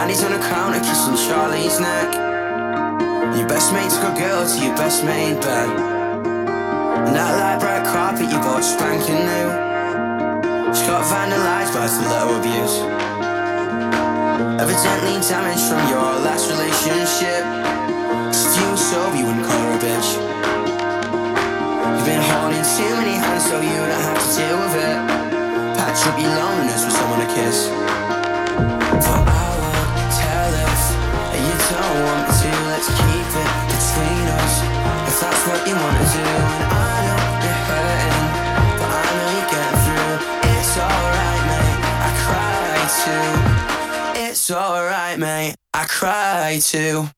Annie's on the counter kissing Charlie's neck. Your best mate took a girl to your best mate bed. And that light bright carpet you bought spanking new. She got vandalised by slow abuse. Evidently damaged from your last relationship. Cause if you were sober you wouldn't call her a bitch. You've been holding too many hands so you don't have to deal with it. Patch up your loneliness with someone to kiss. But I won't tell if you don't want me to. Let's keep it between us if that's what you wanna do. And I know you're hurting, but I know you're getting through. It's alright mate, I cry too. It's alright mate, I cry too.